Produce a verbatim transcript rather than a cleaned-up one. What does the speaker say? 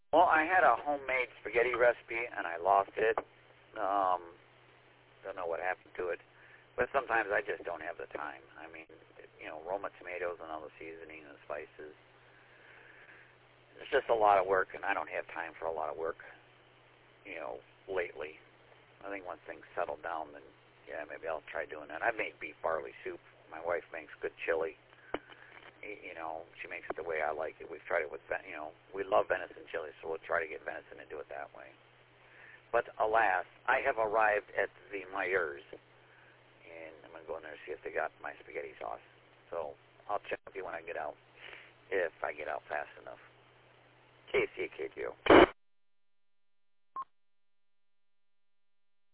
Well, I had a homemade spaghetti recipe, and I lost it. Um, don't know what happened to it. But sometimes I just don't have the time. I mean, you know, Roma tomatoes and all the seasoning and the spices. It's just a lot of work, and I don't have time for a lot of work, you know, lately. I think once things settle down, then, yeah, maybe I'll try doing that. I've made beef barley soup. My wife makes good chili. You know, she makes it the way I like it. We've tried it with, you know, we love venison chili, so we'll try to get venison and do it that way. But alas, I have arrived at the Myers, and I'm going to go in there and see if they got my spaghetti sauce. So I'll check with you when I get out, if I get out fast enough. K C A K G O.